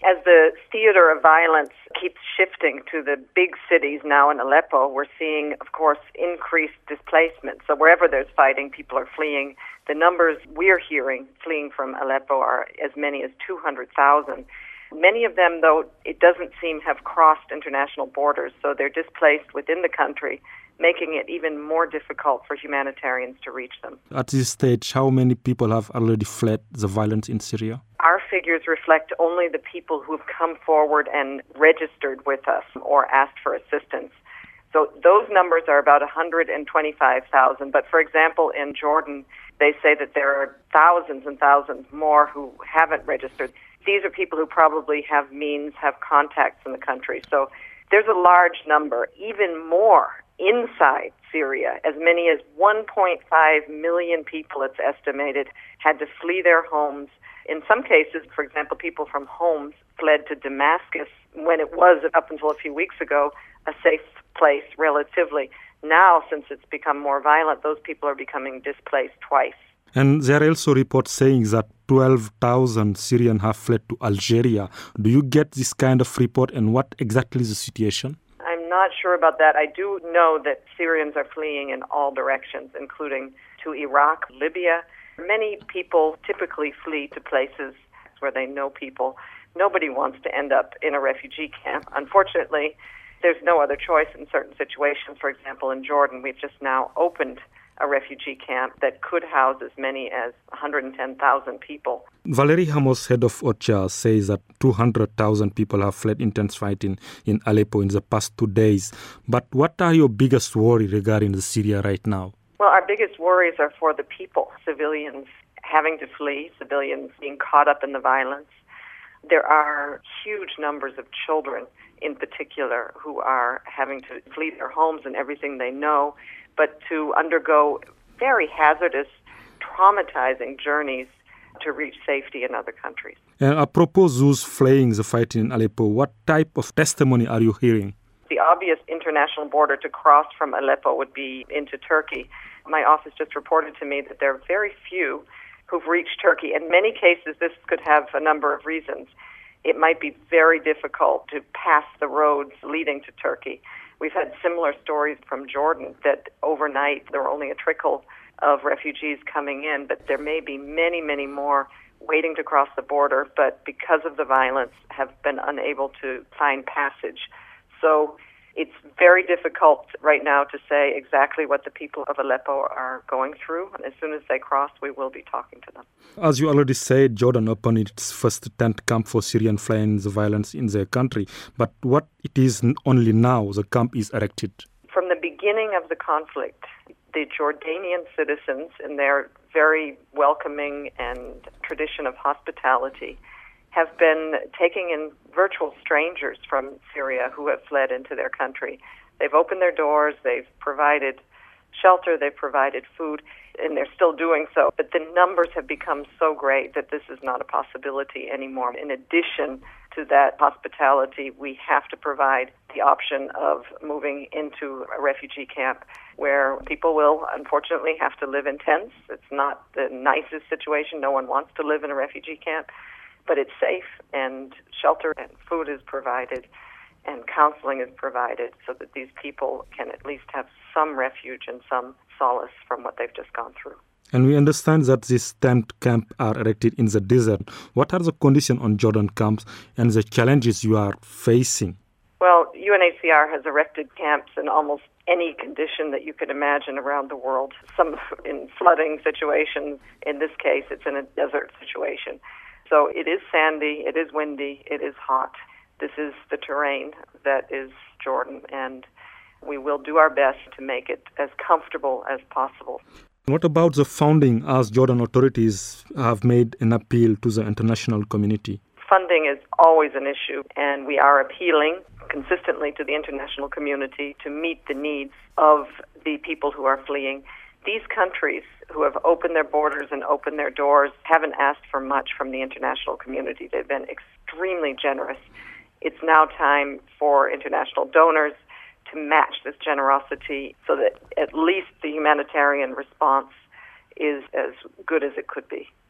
As the theater of violence keeps shifting to the big cities now in Aleppo, we're seeing, of course, increased displacement. So wherever there's fighting, people are fleeing. The numbers we're hearing fleeing from Aleppo are as many as 200,000. Many of them, though, it doesn't seem have crossed international borders, so they're displaced within the country, making it even more difficult for humanitarians to reach them. At this stage, how many people have already fled the violence in Syria? Our figures reflect only the people who've come forward and registered with us or asked for assistance. So those numbers are about 125,000. But for example, in Jordan, they say that there are thousands and thousands more who haven't registered. These are people who probably have means, have contacts in the country. So there's a large number, even more inside Syria. As many as 1.5 million people, it's estimated, had to flee their homes. In some cases, for example, people from Homs fled to Damascus when it was, up until a few weeks ago, a safe place relatively. Now, since it's become more violent, those people are becoming displaced twice. And there are also reports saying that 12,000 Syrians have fled to Algeria. Do you get this kind of report, and what exactly is the situation? I'm not sure about that. I do know that Syrians are fleeing in all directions, including to Iraq, Libya. Many people typically flee to places where they know people. Nobody wants to end up in a refugee camp. Unfortunately, there's no other choice in certain situations. For example, in Jordan, we've just now opened a refugee camp that could house as many as 110,000 people. Valerie Ramos, head of OCHA, says that 200,000 people have fled intense fighting in Aleppo in the past 2 days. But what are your biggest worries regarding Syria right now? Well, our biggest worries are for the people, civilians having to flee, civilians being caught up in the violence. There are huge numbers of children in particular who are having to flee their homes and everything they know, but to undergo very hazardous, traumatizing journeys to reach safety in other countries. And apropos those fleeing the fighting in Aleppo, what type of testimony are you hearing? The obvious international border to cross from Aleppo would be into Turkey. My office just reported to me that there are very few who've reached Turkey. In many cases, this could have a number of reasons. It might be very difficult to pass the roads leading to Turkey. We've had similar stories from Jordan that overnight there were only a trickle of refugees coming in, but there may be many, many more waiting to cross the border, but because of the violence have been unable to find passage. So it's very difficult right now to say exactly what the people of Aleppo are going through. And as soon as they cross, we will be talking to them. As you already said, Jordan opened its first tent camp for Syrian fleeing the violence in their country. But what it is only now the camp is erected? From the beginning of the conflict, the Jordanian citizens, in their very welcoming and tradition of hospitality, have been taking in virtual strangers from Syria who have fled into their country. They've opened their doors, they've provided shelter, they've provided food, and they're still doing so. But the numbers have become so great that this is not a possibility anymore. In addition to that hospitality, we have to provide the option of moving into a refugee camp where people will, unfortunately, have to live in tents. It's not the nicest situation. No one wants to live in a refugee camp. But it's safe, and shelter and food is provided, and counseling is provided so that these people can at least have some refuge and some solace from what they've just gone through. And we understand that these tent camps are erected in the desert. What are the conditions on Jordan camps and the challenges you are facing? Well, UNHCR has erected camps in almost any condition that you could imagine around the world. Some in flooding situations. In this case, it's in a desert situation. So it is sandy, it is windy, it is hot. This is the terrain that is Jordan, and we will do our best to make it as comfortable as possible. What about the funding, as Jordan authorities have made an appeal to the international community? Funding is always an issue, and we are appealing consistently to the international community to meet the needs of the people who are fleeing. These countries who have opened their borders and opened their doors haven't asked for much from the international community. They've been extremely generous. It's now time for international donors to match this generosity so that at least the humanitarian response is as good as it could be.